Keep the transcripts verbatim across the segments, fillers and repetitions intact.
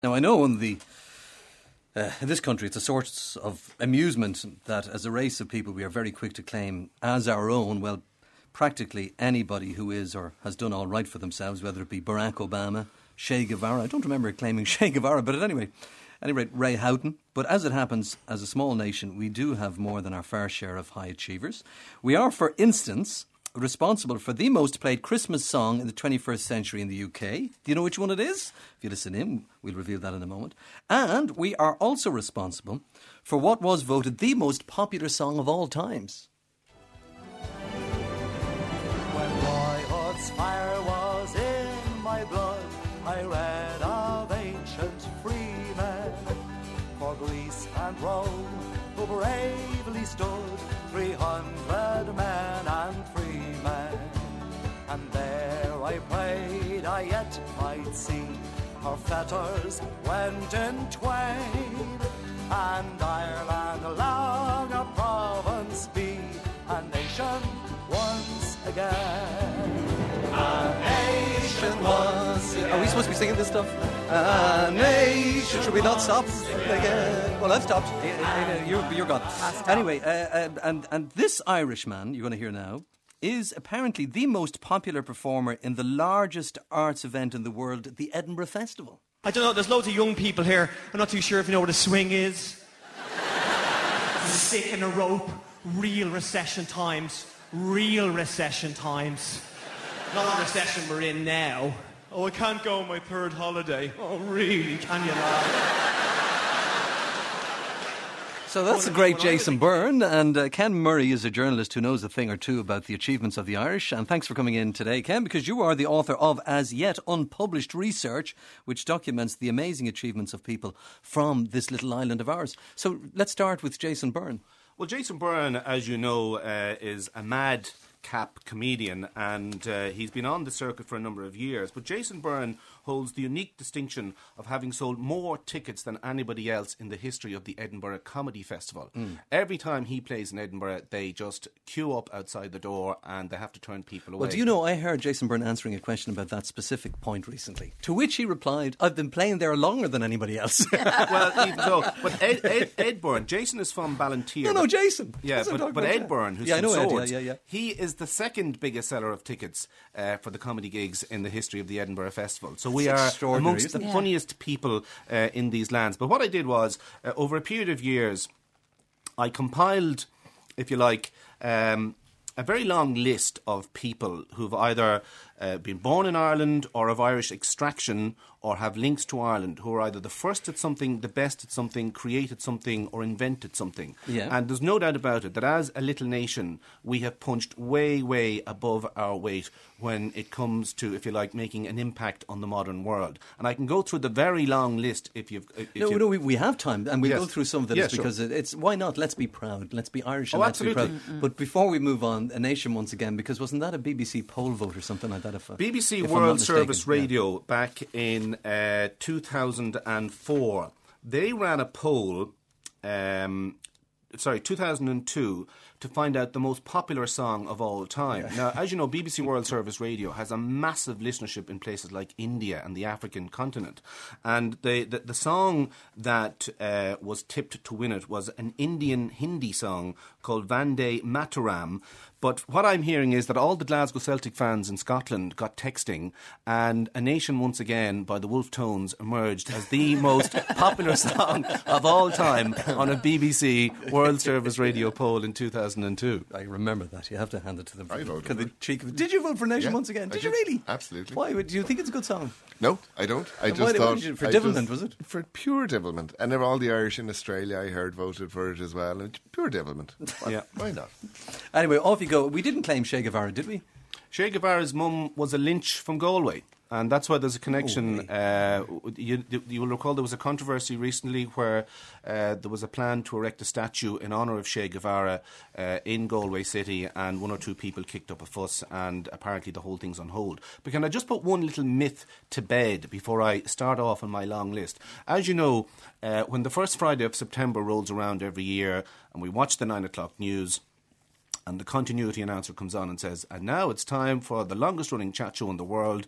Now, I know in the uh, in this country it's a source of amusement that as a race of people we are very quick to claim as our own, well, practically anybody who is or has done all right for themselves, whether it be Barack Obama, Che Guevara. I don't remember claiming Che Guevara, but at any rate, at any rate, Ray Houghton. But as it happens, as a small nation, we do have more than our fair share of high achievers. We are, for instance, responsible for the most played Christmas song in the twenty-first century in the U K. Do you know which one it is? If you listen in, we'll reveal that in a moment. And we are also responsible for what was voted the most popular song of all times. When boyhood's fire was in my blood, I read of ancient freemen, for Greece and Rome, who bravely stood, three hundred men and free men. And there I prayed I yet might see our fetters went in twain, and Ireland long a province be, a nation once again. A nation once again. Are we supposed to be singing this stuff? A nation. Should we not stop? Again. Well, I've stopped. You're, you're gone. Anyway, uh, uh, and, and this Irishman, you're going to hear now, is apparently the most popular performer in the largest arts event in the world, the Edinburgh Festival. I don't know, there's loads of young people here. I'm not too sure if you know what a swing is. Stick and a rope. Real recession times. Real recession times. Not the recession we're in now. Oh, I can't go on my third holiday. Oh, really? Can you not? So that's the great Jason Byrne, and uh, Ken Murray is a journalist who knows a thing or two about the achievements of the Irish. And thanks for coming in today, Ken, because you are the author of as yet unpublished research which documents the amazing achievements of people from this little island of ours. So let's start with Jason Byrne. Well, Jason Byrne, as you know, uh, is a mad cap comedian, and uh, he's been on the circuit for a number of years. But Jason Byrne holds the unique distinction of having sold more tickets than anybody else in the history of the Edinburgh Comedy Festival. Mm. Every time he plays in Edinburgh, they just queue up outside the door and they have to turn people away. Well, do you know, I heard Jason Byrne answering a question about that specific point recently, to which he replied, I've been playing there longer than anybody else. Well, even so, but Ed, Ed, Ed Byrne, Jason is from Ballantyre. No, no, Jason. Yeah, but, but Ed Byrne, who's yeah, from I know Swords, Ed, yeah, yeah, yeah. he is the second biggest seller of tickets uh, for the comedy gigs in the history of the Edinburgh Festival. So we That's are amongst the yeah. funniest people uh, in these lands. But what I did was, uh, over a period of years, I compiled, if you like, um, a very long list of people who've either uh, been born in Ireland or of Irish extraction or have links to Ireland, who are either the first at something, the best at something, created something or invented something. Yeah. And there's no doubt about it that as a little nation we have punched way, way above our weight when it comes to, if you like, making an impact on the modern world. And I can go through the very long list if you've... If no, you've no, we, we have time, and we'll yes. go through some of the yeah, list sure. because it, it's, why not? Let's be proud, let's be Irish and oh, let's absolutely. be proud. But before we move on, a nation once again, because wasn't that a B B C poll vote or something like that? If, B B C if World Service yeah. Radio back in uh, two thousand four, they ran a poll, um, sorry, two thousand two, to find out the most popular song of all time. Yeah. Now, as you know, B B C World Service Radio has a massive listenership in places like India and the African continent. And the, the, the song that uh, was tipped to win it was an Indian Hindi song called Vande Mataram. But what I'm hearing is that all the Glasgow Celtic fans in Scotland got texting, and A Nation Once Again by the Wolf Tones emerged as the most popular song of all time on a B B C World Service Radio poll in two thousand two. I remember that. You have to hand it to them. I voted the cheek of it. Did you vote for Nation yeah, Once Again? Did, did you really? Absolutely. Why? Do you think it's a good song? No, I don't. I and just why, thought... you, for I devilment, just, was it? For pure devilment. And all the Irish in Australia, I heard, voted for it as well. And pure devilment. Why, yeah. why not? Anyway, off you go. We didn't claim Che Guevara, did we? Che Guevara's mum was a lynch from Galway. And that's why there's a connection. Oh, uh, you, you will recall there was a controversy recently where uh, there was a plan to erect a statue in honour of Che Guevara uh, in Galway City, and one or two people kicked up a fuss, and apparently the whole thing's on hold. But can I just put one little myth to bed before I start off on my long list? As you know, uh, when the first Friday of September rolls around every year and we watch the nine o'clock news, and the continuity announcer comes on and says, and now it's time for the longest running chat show in the world,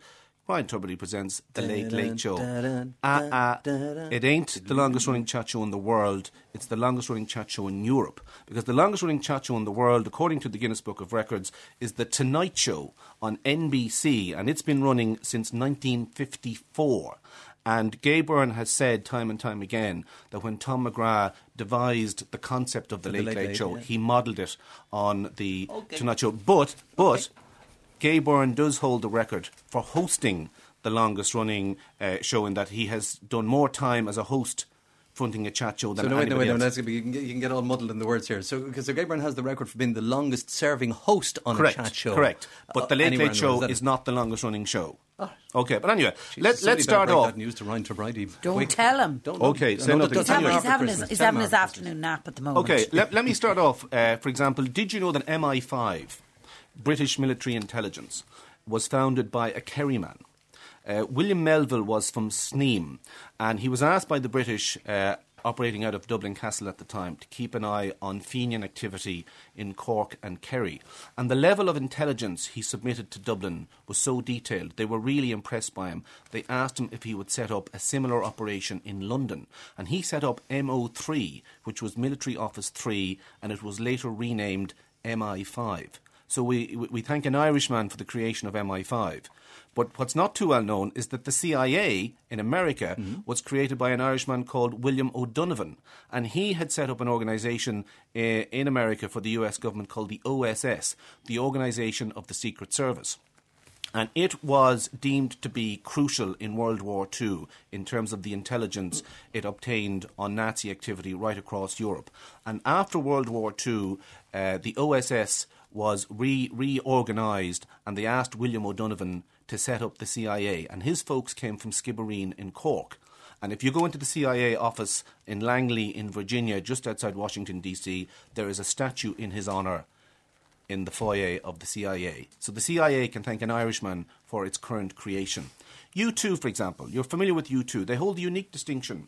Ryan Tuberty presents The Late Late Show. Ah, ah, it ain't the longest running chat show in the world, it's the longest running chat show in Europe. Because the longest running chat show in the world, according to the Guinness Book of Records, is The Tonight Show on N B C, and it's been running since nineteen fifty-four. And Gay Byrne has said time and time again that when Tom McGrath devised the concept of The Late Late, Late Show, yeah. he modelled it on the okay. Tonight Show. But, but... Okay. Gay Byrne does hold the record for hosting the longest running uh, show, in that he has done more time as a host fronting a chat show than so no, wait, anybody no, wait, else. No, you, can get, you can get all muddled in the words here. So, because so Gay Byrne has the record for being the longest serving host on correct, a chat show. Correct. But the Late uh, Late Show is, is not the longest running show. Oh. Okay, but anyway, Jesus, let, let's start break off. That news to Ryan Tuberty. Don't Quick. tell him. Don't, okay, don't, say no, nothing. He's having, he's having his, he's having his Christmas. afternoon nap at the moment. Okay, let, let me start off. Uh, for example, did you know that M I five, British Military Intelligence, was founded by a Kerry man? Uh, William Melville was from Sneem, and he was asked by the British, uh, operating out of Dublin Castle at the time, to keep an eye on Fenian activity in Cork and Kerry. And the level of intelligence he submitted to Dublin was so detailed, they were really impressed by him. They asked him if he would set up a similar operation in London. And he set up M O three, which was Military Office three, and it was later renamed M I five. So we, we thank an Irishman for the creation of M I five. But what's not too well known is that the C I A in America mm-hmm. was created by an Irishman called William O'Donovan. And he had set up an organisation uh, in America for the U S government called the O S S, the Organisation of the Secret Service. And it was deemed to be crucial in World War Two in terms of the intelligence it obtained on Nazi activity right across Europe. And after World War Two, uh, the O S S was re- reorganised, and they asked William O'Donovan to set up the C I A. And his folks came from Skibbereen in Cork. And if you go into the C I A office in Langley in Virginia, just outside Washington, D C, there is a statue in his honour in the foyer of the C I A. So the C I A can thank an Irishman for its current creation. U two, for example, you're familiar with U two. They hold the unique distinction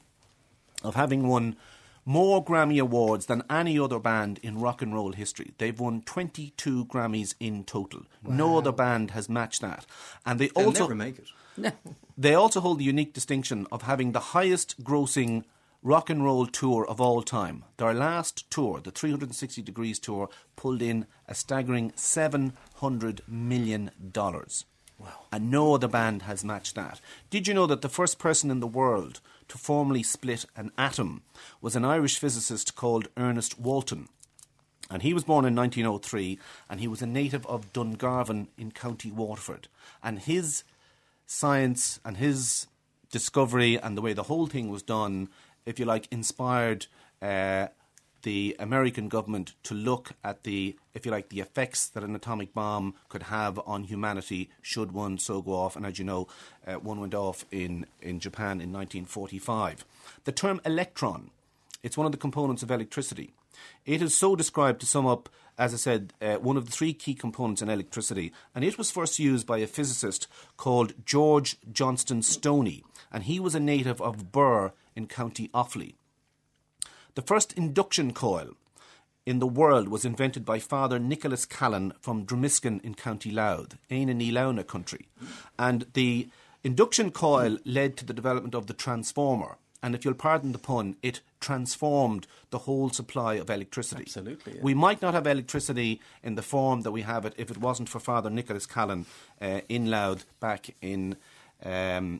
of having won more Grammy Awards than any other band in rock and roll history. They've won twenty-two Grammys in total. Wow. No other band has matched that. And they They'll also never make it. No. They also hold the unique distinction of having the highest grossing rock and roll tour of all time. Their last tour, the three hundred sixty degrees tour, pulled in a staggering seven hundred million dollars. Wow. And no other band has matched that. Did you know that the first person in the world to formally split an atom was an Irish physicist called Ernest Walton? And he was born in nineteen oh three, and he was a native of Dungarvan in County Waterford. And his science and his discovery and the way the whole thing was done, if you like, inspired uh, the American government to look at the, if you like, the effects that an atomic bomb could have on humanity should one so go off. And as you know, uh, one went off in, in Japan in nineteen forty-five. The term electron, it's one of the components of electricity. It is so described, to sum up, as I said, uh, one of the three key components in electricity. And it was first used by a physicist called George Johnston Stoney. And he was a native of Birr in County Offaly. The first induction coil in the world was invented by Father Nicholas Callan from Dromiskin in County Louth, Ain in Ilauna country. And the induction coil led to the development of the transformer. And if you'll pardon the pun, it transformed the whole supply of electricity. Absolutely. Yeah. We might not have electricity in the form that we have it if it wasn't for Father Nicholas Callan uh, in Louth back in um,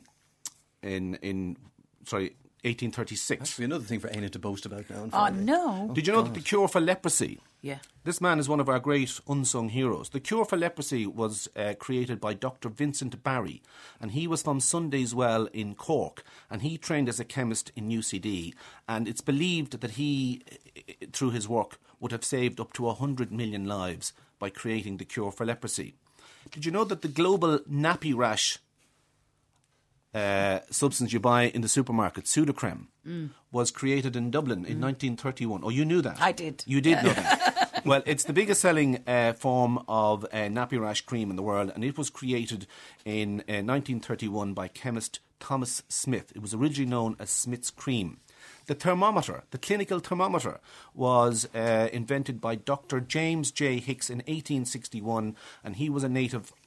in in sorry eighteen thirty-six. Actually, another thing for Aina to boast about now. Oh, no. Did you know God. that the cure for leprosy? Yeah. This man is one of our great unsung heroes. The cure for leprosy was uh, created by Doctor Vincent Barry, and he was from Sundayswell in Cork, and he trained as a chemist in U C D, and it's believed that he, through his work, would have saved up to one hundred million lives by creating the cure for leprosy. Did you know that the global nappy rash uh, substance you buy in the supermarket, Sudocrem, mm. was created in Dublin in mm. nineteen thirty-one? Oh, you knew that? I did. You did know that. Well, it's the biggest selling uh, form of uh, nappy rash cream in the world, and it was created in uh, nineteen thirty-one by chemist Thomas Smith. It was originally known as Smith's Cream. The thermometer, the clinical thermometer, was uh, invented by Doctor James J. Hicks in eighteen sixty-one, and he was a native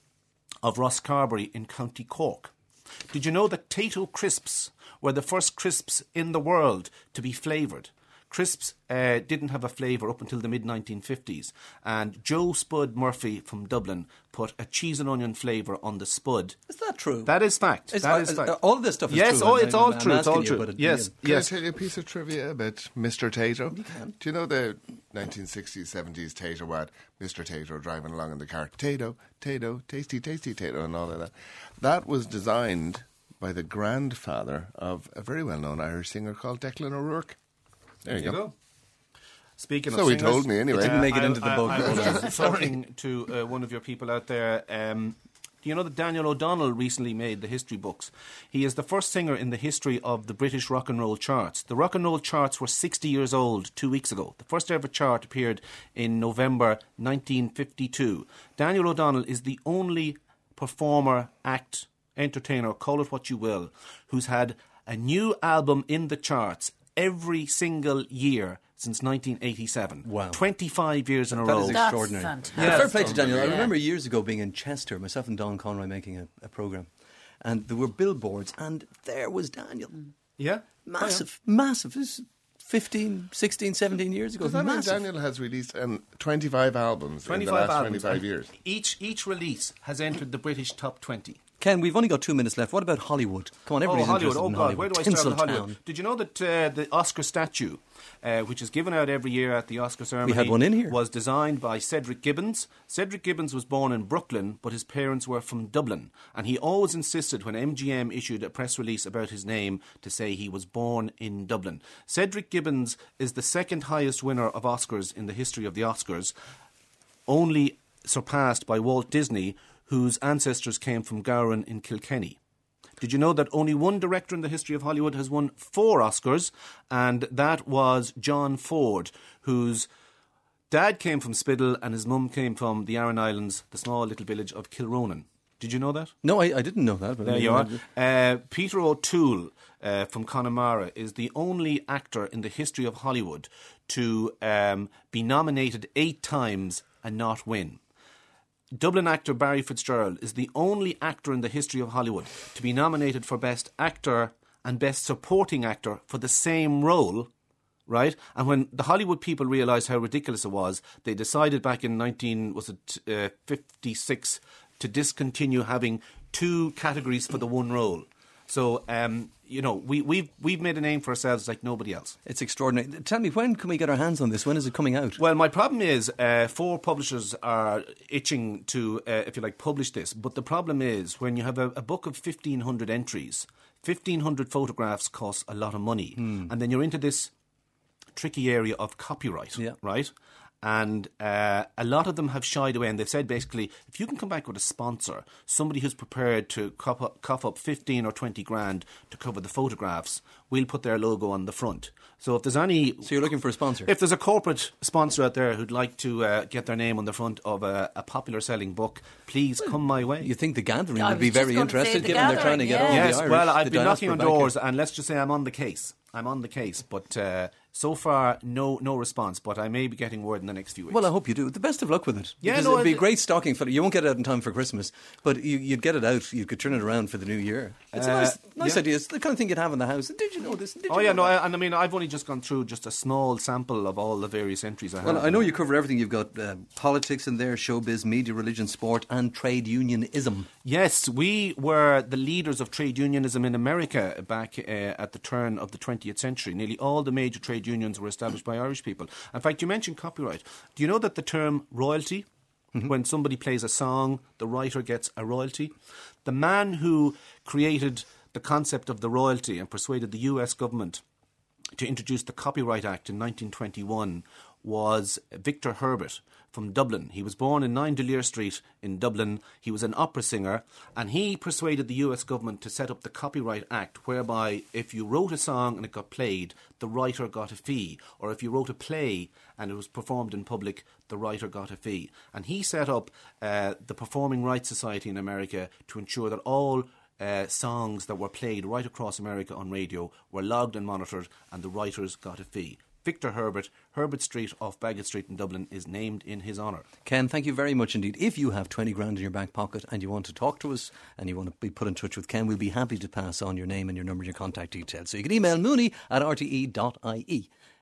of Rosscarbery in County Cork. Did you know that Tayto crisps were the first crisps in the world to be flavoured? Crisps uh, didn't have a flavour up until the mid nineteen fifties, and Joe Spud Murphy from Dublin put a cheese and onion flavour on the Spud. Is that true? That is fact. Is, that uh, is fact. All of this stuff is yes, true. Oh, I'm- it's all I'm true. It's all asking you, true. but it- yes, Can yes. I tell you a piece of trivia about Mister Tato? You can. Do you know the nineteen sixties, seventies Tato wad? Mister Tato driving along in the car. Tato, Tato, tasty, tasty Tato, and all of that. That was designed by the grandfather of a very well-known Irish singer called Declan O'Rourke. There you, There you go. go. Speaking So of he singers, told me anyway. It didn't make it I- into the I- book. I, was just talking to uh, one of your people out there. Um, do you know that Daniel O'Donnell recently made the history books? He is the first singer in the history of the British rock and roll charts. The rock and roll charts were sixty years old two weeks ago. The first ever chart appeared in November nineteen fifty-two. Daniel O'Donnell is the only performer, act, entertainer, call it what you will, who's had a new album in the charts every single year since nineteen eighty-seven. Wow. twenty-five years in a That row. is That's extraordinary. fantastic. Yeah, fair play to Daniel. I Yeah. remember years ago being in Chester, myself and Don Conroy making a, a programme, and there were billboards, and there was Daniel. Yeah? Massive, massive. This is fifteen, sixteen, seventeen years ago. Does that mean Massive. Daniel has released um, twenty-five albums in the twenty-five last albums. twenty-five years? Each, each release has entered the British top twenty. Ken, we've only got two minutes left. What about Hollywood? Come on, Oh, everybody's Hollywood. interested Oh, in God. Hollywood. Where do I start with Tinseltown. Hollywood? Did you know that uh, the Oscar statue, uh, which is given out every year at the Oscar ceremony, had one in here. was designed by Cedric Gibbons. Cedric Gibbons was born in Brooklyn, but his parents were from Dublin. And he always insisted when M G M issued a press release about his name to say he was born in Dublin. Cedric Gibbons is the second highest winner of Oscars in the history of the Oscars, only surpassed by Walt Disney, whose ancestors came from Gowran in Kilkenny. Did you know that only one director in the history of Hollywood has won four Oscars, and that was John Ford, whose dad came from Spiddle and his mum came from the Aran Islands, the small little village of Kilronan. Did you know that? No, I, I didn't know that. But There you are. Uh, Peter O'Toole uh, from Connemara is the only actor in the history of Hollywood to um, be nominated eight times and not win. Dublin actor Barry Fitzgerald is the only actor in the history of Hollywood to be nominated for Best Actor and Best Supporting Actor for the same role, right? And when the Hollywood people realised how ridiculous it was, they decided back in nineteen was it uh, fifty-six to discontinue having two categories for the one role. So, um, you know, we, we've, we've made a name for ourselves like nobody else. It's extraordinary. Tell me, when can we get our hands on this? When is it coming out? Well, my problem is uh, four publishers are itching to, uh, if you like, publish this. But the problem is when you have a, a book of fifteen hundred entries, fifteen hundred photographs costs a lot of money. And then you're into this tricky area of copyright, Yeah. right? And uh, a lot of them have shied away, and they've said basically, if you can come back with a sponsor, somebody who's prepared to cough up, cough up fifteen or twenty grand to cover the photographs, we'll put their logo on the front. So if there's any... So you're looking for a sponsor? If there's a corporate sponsor out there who'd like to uh, get their name on the front of a, a popular selling book, please come my way. You think the Gathering I would be was just very going to say interested, The given they're trying to get all Gathering, Yes, the Irish, well, I've the been knocking diaspora on back in. doors, and let's just say I'm on the case. I'm on the case, but uh, so far, no no response. But I may be getting word in the next few weeks. Well, I hope you do. The best of luck with it. Yeah, Because no, it'd be it- a great stocking filler. You won't get it out in time for Christmas, but you, you'd get it out. You could turn it around for the new year. It's a Uh, nice, nice yeah. idea. It's the kind of thing you'd have in the house. Did you know this? Did Oh you yeah, know no, that? I, and I mean, I've only just gone through just a small sample of all the various entries I have. Well, I know you cover everything. You've got uh, politics in there, showbiz, media, religion, sport, and trade unionism. Yes, we were the leaders of trade unionism in America back uh, at the turn of the twentieth century. Nearly all the major trade unions were established by Irish people. In fact, you mentioned copyright. Do you know that the term royalty, mm-hmm. when somebody plays a song, the writer gets a royalty? The man who created the concept of the royalty and persuaded the U S government to introduce the Copyright Act in nineteen twenty-one was Victor Herbert from Dublin. He was born in nine De Lear Street in Dublin. He was an opera singer, and he persuaded the U S government to set up the Copyright Act, whereby if you wrote a song and it got played, the writer got a fee. Or if you wrote a play and it was performed in public, the writer got a fee. And he set up uh, the Performing Rights Society in America to ensure that all Uh, songs that were played right across America on radio were logged and monitored, and the writers got a fee. Victor Herbert. Herbert Street off Bagot Street in Dublin is named in his honour. Ken, thank you very much indeed. If you have twenty grand in your back pocket and you want to talk to us and you want to be put in touch with Ken, we'll be happy to pass on your name and your number and your contact details. So you can email mooney at r t e dot i e.